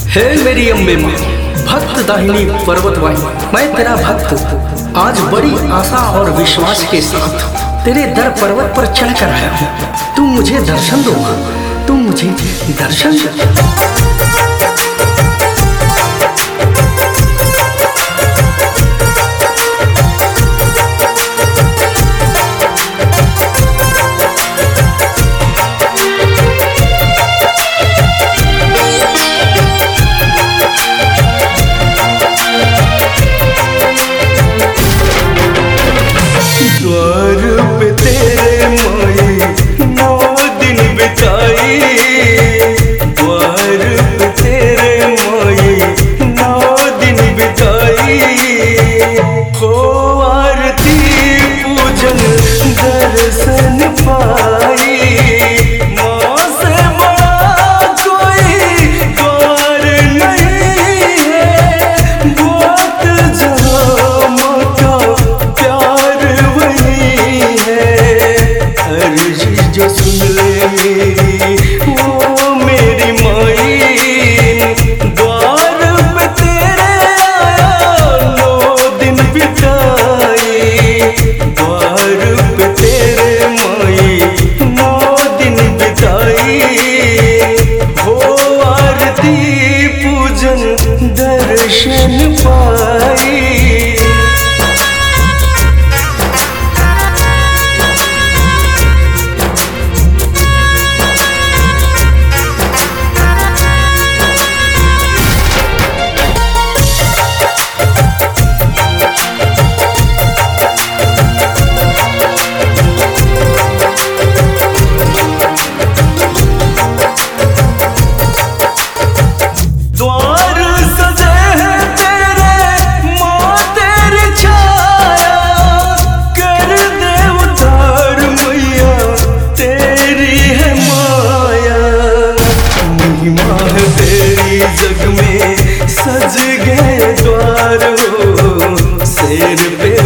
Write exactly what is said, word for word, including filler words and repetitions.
हे मेरी अम्बे माँ, भक्त दाहिनी पर्वत वाहिनी, मैं तेरा भक्त आज बड़ी आशा और विश्वास के साथ तेरे दर पर्वत पर चढ़ कर आया हूँ। तुम मुझे दर्शन दो माँ, तुम मुझे दर्शन दो। द्वार पे तेरे माई नौ दिन बिताई, द्वार पे तेरे माई नौ दिन बिताई। हो आरती पूजन दर्शन पाई, माँ से बड़ा कोई द्वार नहीं है। बहुत जहाँ माँ का प्यार वही है, अर्जी जो सुन ले मेरी वो मेरी माई। द्वार पे तेरे आया नौ दिन बिताई, द्वार पे तेरे माई नौ दिन बिताई। हो आरती पूजन दर्शन पाई। जग में सज गए द्वार हो, शेर पे